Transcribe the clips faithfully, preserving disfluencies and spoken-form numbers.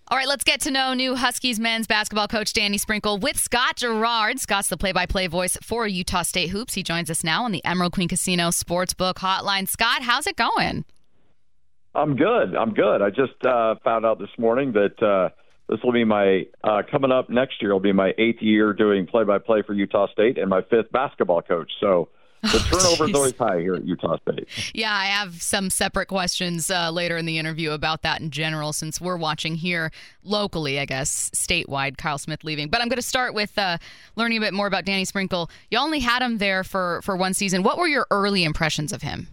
All right, let's get to know new Huskies men's basketball coach Danny Sprinkle with Scott Gerard. Scott's the play-by-play voice for Utah State Hoops. He joins us now on the Emerald Queen Casino Sportsbook Hotline. Scott, how's it going? I'm good. I'm good. I just uh, found out this morning that uh, this will be my, uh, coming up next year, will be my eighth year doing play-by-play for Utah State and my fifth basketball coach. So the turnover is always high here at Utah State. Yeah, I have some separate questions uh, later in the interview about that in general, since we're watching here locally, I guess, statewide, Kyle Smith leaving. But I'm going to start with uh, learning a bit more about Danny Sprinkle. You only had him there for, for one season. What were your early impressions of him?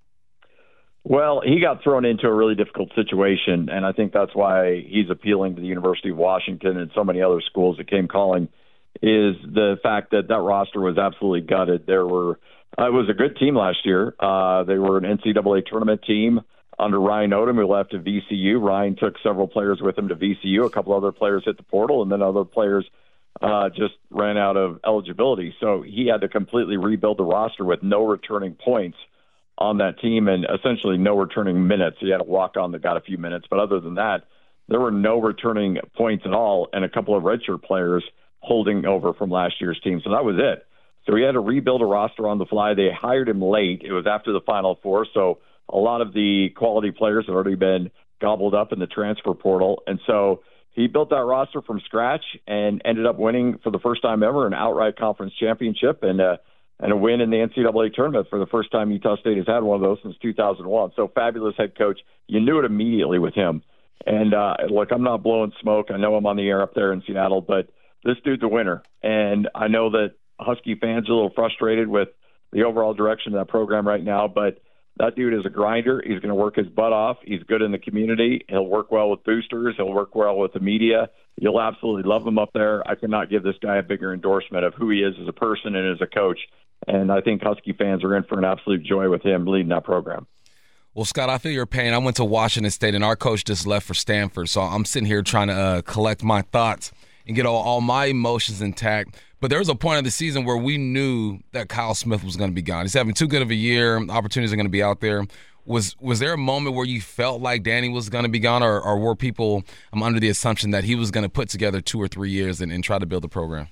Well, he got thrown into a really difficult situation, and I think that's why he's appealing to the University of Washington and so many other schools that came calling, is the fact that that roster was absolutely gutted. There were uh, it was a good team last year. Uh, they were an N C double A tournament team under Ryan Odom, who left to V C U. Ryan took several players with him to V C U. A couple other players hit the portal, and then other players uh, just ran out of eligibility. So he had to completely rebuild the roster with no returning points on that team and essentially no returning minutes. He had a walk-on that got a few minutes, but other than that, there were no returning points at all and a couple of redshirt players holding over from last year's team. So that was it. So he had to rebuild a roster on the fly. They hired him late. It was after the Final Four, so a lot of the quality players had already been gobbled up in the transfer portal. And so he built that roster from scratch and ended up winning for the first time ever an outright conference championship and uh, and a win in the N C double A tournament for the first time Utah State has had one of those since two thousand one. So fabulous head coach. You knew it immediately with him. And uh, look, I'm not blowing smoke. I know I'm on the air up there in Seattle, but this dude's a winner. And I know that Husky fans are a little frustrated with the overall direction of that program right now, but that dude is a grinder. He's going to work his butt off. He's good in the community. He'll work well with boosters. He'll work well with the media. You'll absolutely love him up there. I could not give this guy a bigger endorsement of who he is as a person and as a coach. And I think Husky fans are in for an absolute joy with him leading that program. Well, Scott, I feel your pain. I went to Washington State, and our coach just left for Stanford. So I'm sitting here trying to uh, collect my thoughts and get all, all my emotions intact. But there was a point of the season where we knew that Kyle Smith was going to be gone. He's having too good of a year. Opportunities are going to be out there. Was was there a moment where you felt like Danny was going to be gone, or, or were people um, under the assumption that he was going to put together two or three years and, and try to build a program?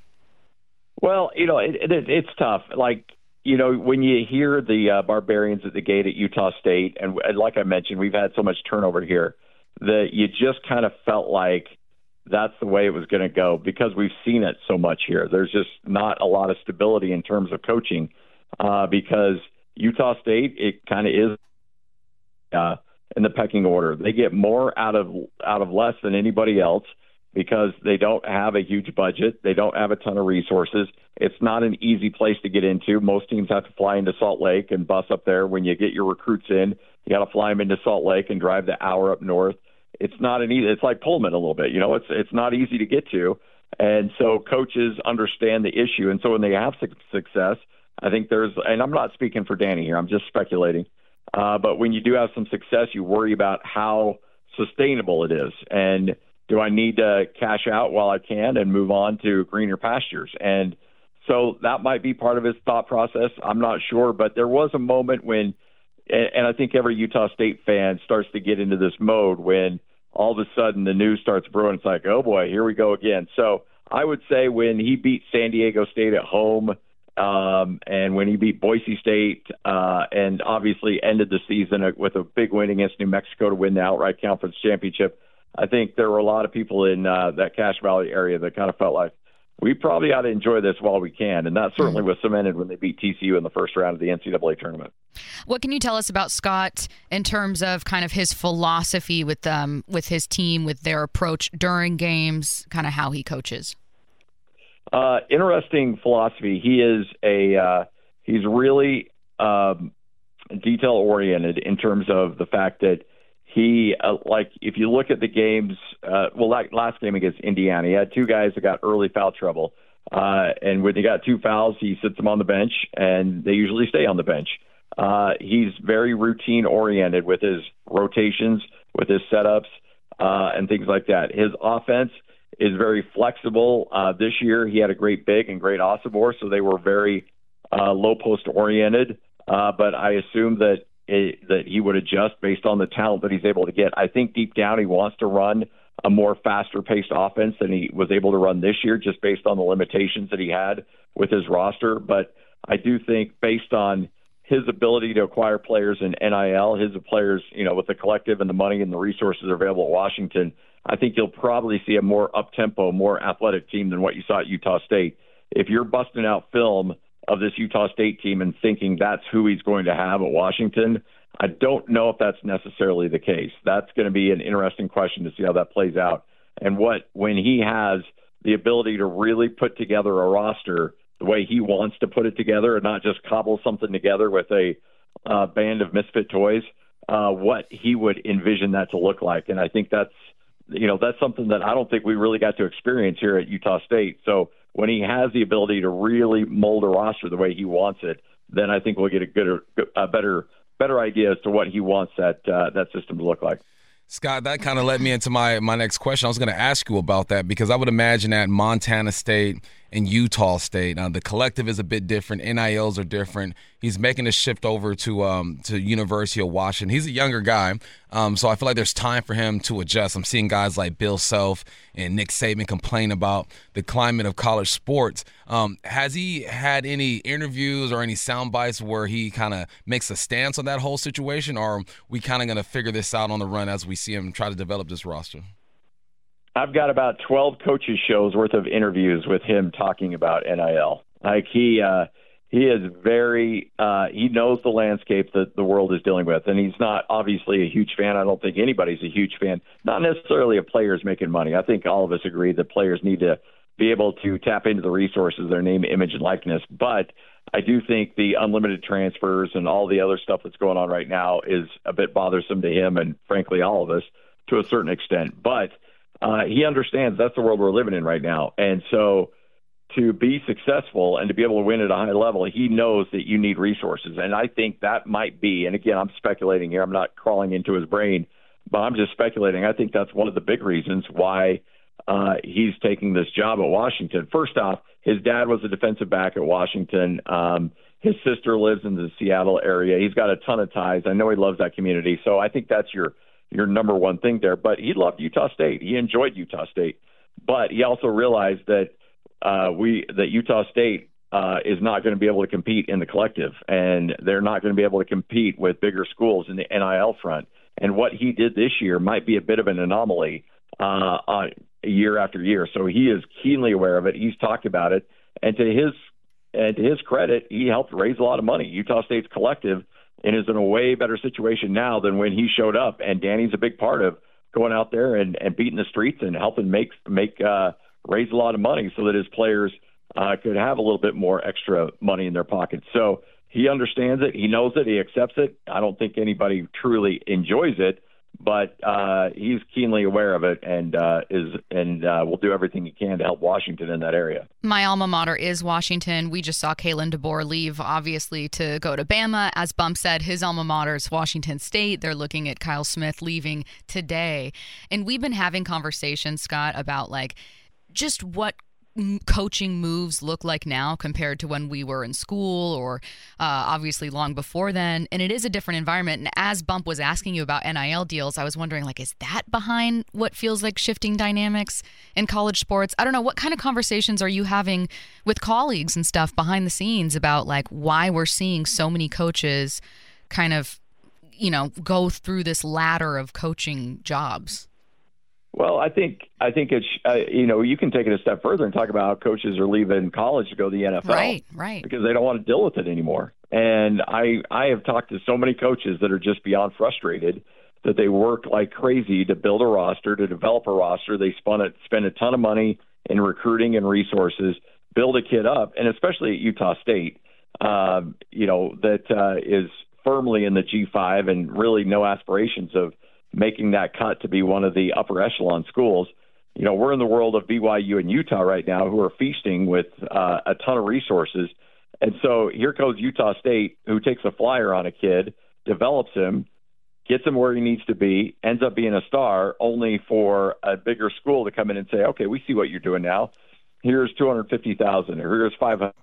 Well, you know, it, it, it's tough. Like, you know, when you hear the uh, barbarians at the gate at Utah State, and, and like I mentioned, we've had so much turnover here that you just kind of felt like that's the way it was going to go because we've seen it so much here. There's just not a lot of stability in terms of coaching uh, because Utah State, it kind of is uh, in the pecking order. They get more out of out of less than anybody else because they don't have a huge budget. They don't have a ton of resources. It's not an easy place to get into. Most teams have to fly into Salt Lake and bus up there. When you get your recruits in, you got to fly them into Salt Lake and drive the hour up north. It's not an easy. It's like Pullman a little bit. You know, it's it's not easy to get to, and so coaches understand the issue. And so when they have su- success, I think there's. And I'm not speaking for Danny here. I'm just speculating. Uh, but when you do have some success, you worry about how sustainable it is, and do I need to cash out while I can and move on to greener pastures? And so that might be part of his thought process. I'm not sure, but there was a moment when. And I think every Utah State fan starts to get into this mode when all of a sudden the news starts brewing. It's like, oh, boy, here we go again. So I would say when he beat San Diego State at home um, and when he beat Boise State uh, and obviously ended the season with a big win against New Mexico to win the outright conference championship, I think there were a lot of people in uh, that Cache Valley area that kind of felt like, we probably ought to enjoy this while we can. And that certainly was cemented when they beat T C U in the first round of the N C double A tournament. What can you tell us about Scott in terms of kind of his philosophy with um, with his team, with their approach during games, kind of how he coaches? Uh, interesting philosophy. He is a uh, he's really um, detail oriented in terms of the fact that He, uh, like, if you look at the games, uh, well, like last game against Indiana, he had two guys that got early foul trouble. Uh, and when they got two fouls, he sits them on the bench, and they usually stay on the bench. Uh, he's very routine-oriented with his rotations, with his setups, uh, and things like that. His offense is very flexible. Uh, this year, he had a great big and great Osobor, so they were very uh, low-post-oriented. Uh, but I assume that It, that he would adjust based on the talent that he's able to get. I think deep down he wants to run a more faster-paced offense than he was able to run this year, just based on the limitations that he had with his roster. But I do think based on his ability to acquire players in N I L, his players, you know, with the collective and the money and the resources available at Washington, I think you'll probably see a more up-tempo, more athletic team than what you saw at Utah State. If you're busting out film of this Utah State team and thinking that's who he's going to have at Washington, I don't know if that's necessarily the case. That's going to be an interesting question to see how that plays out. And what when he has the ability to really put together a roster the way he wants to put it together and not just cobble something together with a uh, band of misfit toys, uh, what he would envision that to look like. And I think that's, you know, that's something that I don't think we really got to experience here at Utah State. So when he has the ability to really mold a roster the way he wants it, then I think we'll get a good, a better, better idea as to what he wants that uh, that system to look like. Scott, that kind of led me into my, my next question. I was going to ask you about that because I would imagine at Montana State and Utah State, uh, the collective is a bit different. N I Ls are different. He's making a shift over to um, to University of Washington. He's a younger guy, um, so I feel like there's time for him to adjust. I'm seeing guys like Bill Self and Nick Saban complain about the climate of college sports. Um, has he had any interviews or any sound bites where he kind of makes a stance on that whole situation, or are we kind of going to figure this out on the run as we see him try to develop this roster? I've got about twelve coaches shows worth of interviews with him talking about N I L. Like he, uh, he is very, uh, he knows the landscape that the world is dealing with. And he's not obviously a huge fan. I don't think anybody's a huge fan, not necessarily of players making money. I think all of us agree that players need to be able to tap into the resources, their name, image, and likeness. But I do think the unlimited transfers and all the other stuff that's going on right now is a bit bothersome to him and frankly, all of us to a certain extent. But Uh, he understands that's the world we're living in right now. And so to be successful and to be able to win at a high level, he knows that you need resources. And I think that might be, and again, I'm speculating here. I'm not crawling into his brain, but I'm just speculating. I think that's one of the big reasons why uh, he's taking this job at Washington. First off, his dad was a defensive back at Washington. Um, his sister lives in the Seattle area. He's got a ton of ties. I know he loves that community. So I think that's your your number one thing there. But he loved Utah State. He enjoyed Utah State. But he also realized that uh, we that Utah State uh, is not going to be able to compete in the collective, and they're not going to be able to compete with bigger schools in the N I L front. And what he did this year might be a bit of an anomaly uh, uh, year after year. So he is keenly aware of it. He's talked about it. And to his and to his credit, he helped raise a lot of money. Utah State's collective and is in a way better situation now than when he showed up. And Danny's a big part of going out there and, and beating the streets and helping make make uh, raise a lot of money so that his players uh, could have a little bit more extra money in their pockets. So he understands it. He knows it. He accepts it. I don't think anybody truly enjoys it, but uh, he's keenly aware of it and uh, is and uh, will do everything he can to help Washington in that area. My alma mater is Washington. We just saw Kalen DeBoer leave, obviously, to go to Bama. As Bump said, his alma mater is Washington State. They're looking at Kyle Smith leaving today. And we've been having conversations, Scott, about like just what coaching moves look like now compared to when we were in school or uh, obviously long before then. And it is a different environment. And as Bump was asking you about N I L deals, I was wondering, like, is that behind what feels like shifting dynamics in college sports? I don't know. What kind of conversations are you having with colleagues and stuff behind the scenes about, like, why we're seeing so many coaches kind of, you know, go through this ladder of coaching jobs? Well, I think I think it's uh, you know, you can take it a step further and talk about how coaches are leaving college to go to the N F L, right? Right. Because they don't want to deal with it anymore. And I I have talked to so many coaches that are just beyond frustrated that they work like crazy to build a roster, to develop a roster. They spend it spend a ton of money in recruiting and resources, build a kid up, and especially at Utah State, uh, you know, that uh, is firmly in the G five and really no aspirations of making that cut to be one of the upper echelon schools. You know, we're in the world of B Y U and Utah right now, who are feasting with uh, a ton of resources. And so here goes Utah State, who takes a flyer on a kid, develops him, gets him where he needs to be, ends up being a star, only for a bigger school to come in and say, okay, we see what you're doing now. Here's two hundred fifty thousand dollars, or here's five hundred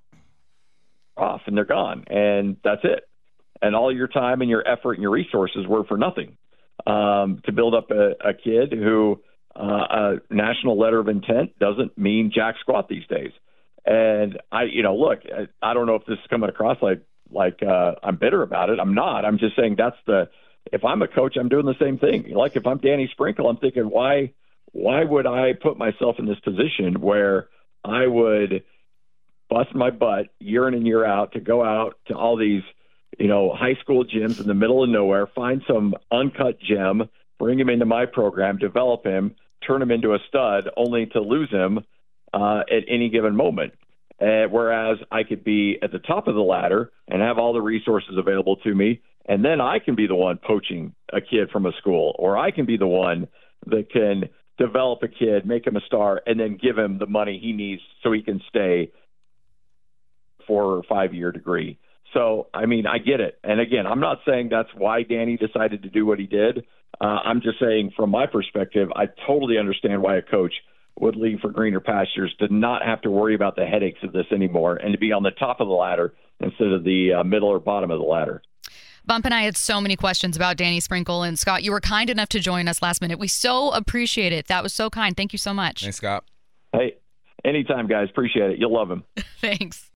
dollars off, and they're gone. And that's it. And all your time and your effort and your resources were for nothing. Um, to build up a, a kid who uh, a national letter of intent doesn't mean jack squat these days. And I, you know, look, I, I don't know if this is coming across like like uh, I'm bitter about it. I'm not. I'm just saying that's the. If I'm a coach, I'm doing the same thing. Like if I'm Danny Sprinkle, I'm thinking, why why would I put myself in this position where I would bust my butt year in and year out to go out to all these, you know, high school gyms in the middle of nowhere, find some uncut gem, bring him into my program, develop him, turn him into a stud, only to lose him uh, at any given moment. Uh, whereas I could be at the top of the ladder and have all the resources available to me, and then I can be the one poaching a kid from a school, or I can be the one that can develop a kid, make him a star, and then give him the money he needs so he can stay four or five year degree. So, I mean, I get it. And again, I'm not saying that's why Danny decided to do what he did. Uh, I'm just saying from my perspective, I totally understand why a coach would leave for greener pastures, to not have to worry about the headaches of this anymore and to be on the top of the ladder instead of the uh, middle or bottom of the ladder. Bump and I had so many questions about Danny Sprinkle. And Scott, you were kind enough to join us last minute. We so appreciate it. That was so kind. Thank you so much. Thanks, Scott. Hey, anytime, guys. Appreciate it. You'll love him. Thanks.